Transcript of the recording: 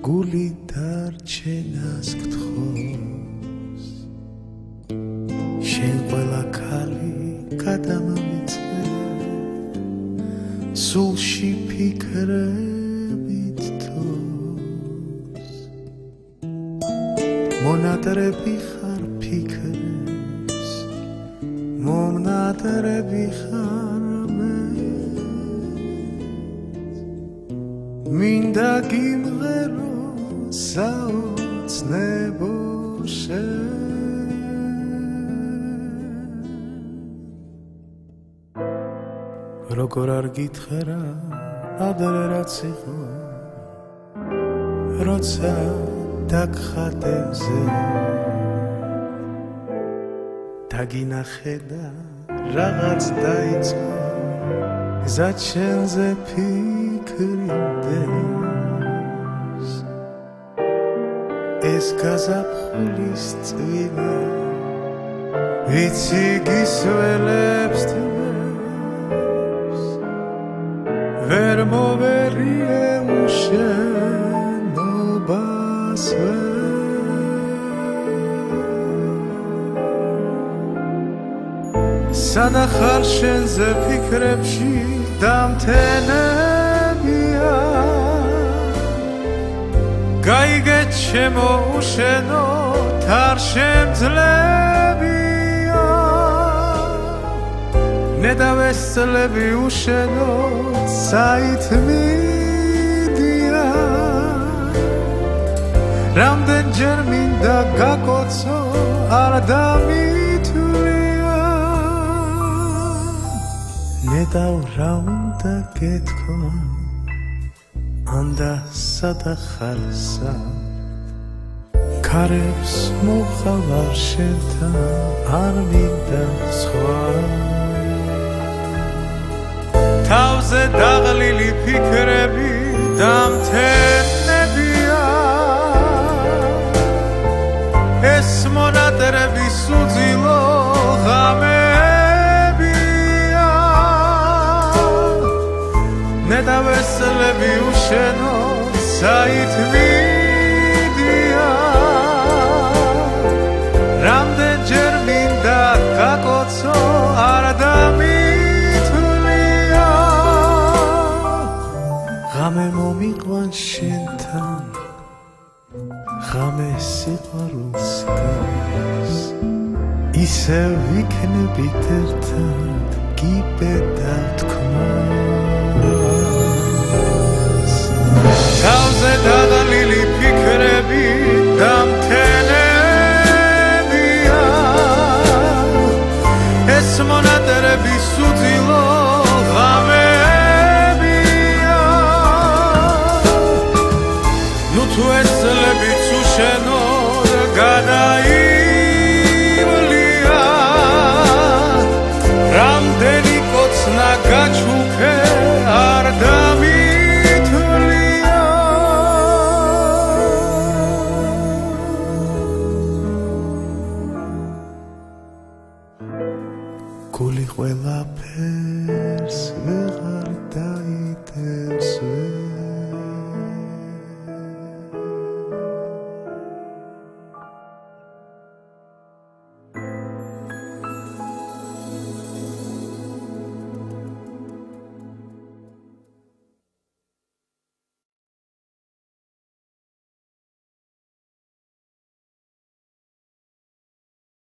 გული დარჩენას გთხოვს შენ ყველა ქალი გადამამიწყე სულში ფიქრებით თოს მონადრები ხარ ფიქრებს მომნადრები ხარ მინდა გიმღერო საოცნებო როგორ არ გითხრა ადრე რაც იყო როცა დაგხატებზე დაგინახე და რაღაც დაიწყო გზა შენზე ფიქრინდეს ეს გაზაფხულის წვიმა ვიცი გისველებს ვერ მოვერიე უშენობას სადახარ შენზე ფიქრებში დამთენებია გაიგე ჩემო უშენო თარ შემძლებია ნედავესწლები უშენო საით მიდია რამდენჯერ მინდა გაკოცო არ დამითვლია ნედავ რა უნდა გეთქვა ანდა სადახარსა ქარებს მოხავარ შენთან არ მინდა სხვა თავზე დაღლილი ფიქრები დამთენებია ეს მონადრები სუძილო ღამებია ნედავესწლები უშენო საით მიდია რამდენჯერ მინდა გაკოცო არ ღამე მომიყვან შენთან ღამე სიყვარულს გავს ისევ ვიქნებით ერთად გიბედა თქმას თავზე დაღლილი ფიქრები დამთენებია ეს მონადრები სუძილო თუ ეცლებიც უშენო გადაივლია რამდენი კოცნა გაჩუქე არ დამითვლია გული ყველაფერს ვეღარ დაიტევს